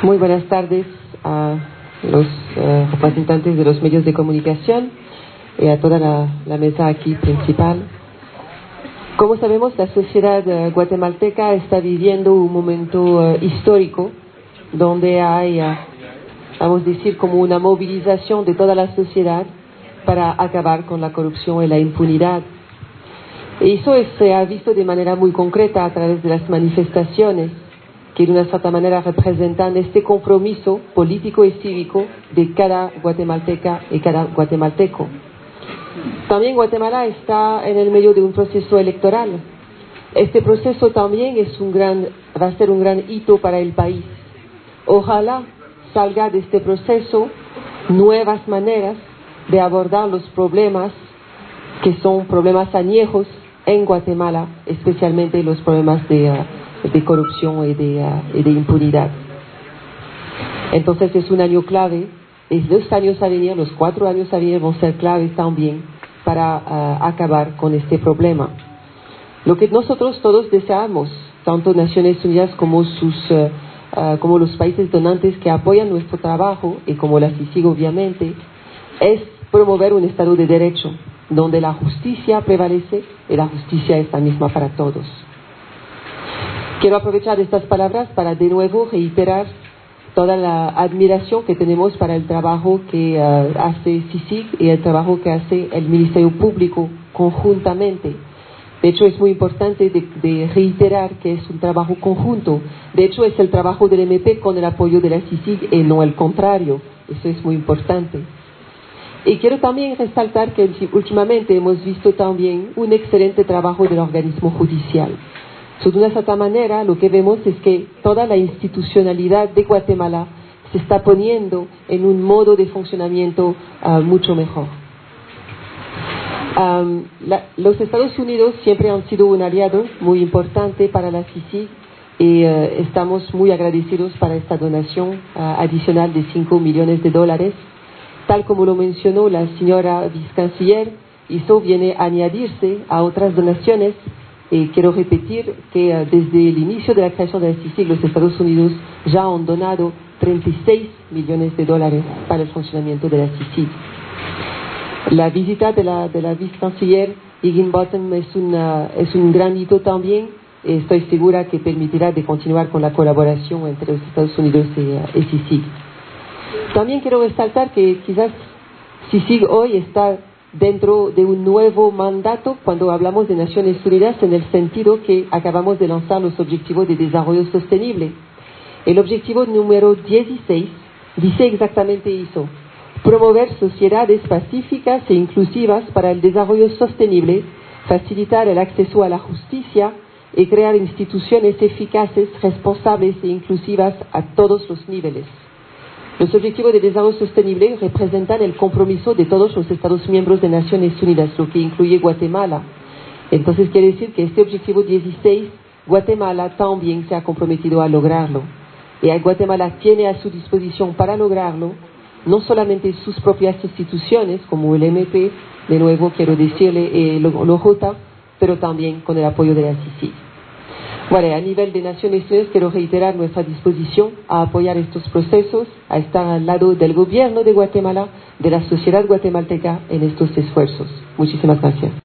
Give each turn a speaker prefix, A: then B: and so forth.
A: Muy buenas tardes a los representantes de los medios de comunicación y a toda la mesa aquí principal. Como sabemos, la sociedad guatemalteca está viviendo un momento histórico donde hay, vamos a decir, como una movilización de toda la sociedad para acabar con la corrupción y la impunidad. Y eso se ha visto de manera muy concreta a través de las manifestaciones que de una cierta manera representan este compromiso político y cívico de cada guatemalteca y cada guatemalteco. También Guatemala está en el medio de un proceso electoral. Este proceso también va a ser un gran hito para el país. Ojalá salga de este proceso nuevas maneras de abordar los problemas que son problemas añejos en Guatemala, especialmente los problemas de corrupción y de impunidad. Entonces es un año clave, los años a venir, los 4 años a venir van a ser claves también para acabar con este problema. Lo que nosotros todos deseamos, tanto Naciones Unidas como los países donantes que apoyan nuestro trabajo, y como la CICIG obviamente, es promover un Estado de Derecho, donde la justicia prevalece y la justicia es la misma para todos. Quiero aprovechar estas palabras para de nuevo reiterar toda la admiración que tenemos para el trabajo que hace CICIG y el trabajo que hace el Ministerio Público conjuntamente. De hecho, es muy importante de reiterar que es un trabajo conjunto. De hecho, es el trabajo del MP con el apoyo de la CICIG y no el contrario. Eso es muy importante. Y quiero también resaltar que últimamente hemos visto también un excelente trabajo del organismo judicial. De una cierta manera, lo que vemos es que toda la institucionalidad de Guatemala se está poniendo en un modo de funcionamiento mucho mejor. Los Estados Unidos siempre han sido un aliado muy importante para la CICIG y estamos muy agradecidos para esta donación adicional de $5 millones. Tal como lo mencionó la señora vicecanciller, eso viene a añadirse a otras donaciones. Quiero repetir que desde el inicio de la creación de la CICIG, los Estados Unidos ya han donado $36 millones para el funcionamiento de la CICIG. La visita de la vicecanciller Higginbottom es un gran hito también. Estoy segura que permitirá de continuar con la colaboración entre los Estados Unidos y CICIG. También quiero resaltar que quizás CICIG hoy está dentro de un nuevo mandato cuando hablamos de Naciones Unidas, en el sentido que acabamos de lanzar los Objetivos de Desarrollo Sostenible. El objetivo número 16 dice exactamente eso: promover sociedades pacíficas e inclusivas para el desarrollo sostenible, facilitar el acceso a la justicia y crear instituciones eficaces, responsables e inclusivas a todos los niveles. Los Objetivos de Desarrollo Sostenible representan el compromiso de todos los Estados miembros de Naciones Unidas, lo que incluye Guatemala. Entonces quiere decir que este Objetivo 16, Guatemala también se ha comprometido a lograrlo. Y Guatemala tiene a su disposición para lograrlo no solamente sus propias instituciones, como el MP, de nuevo quiero decirle, el OJ, pero también con el apoyo de la CICIG. Bueno, a nivel de Naciones Unidas quiero reiterar nuestra disposición a apoyar estos procesos, a estar al lado del gobierno de Guatemala, de la sociedad guatemalteca en estos esfuerzos. Muchísimas gracias.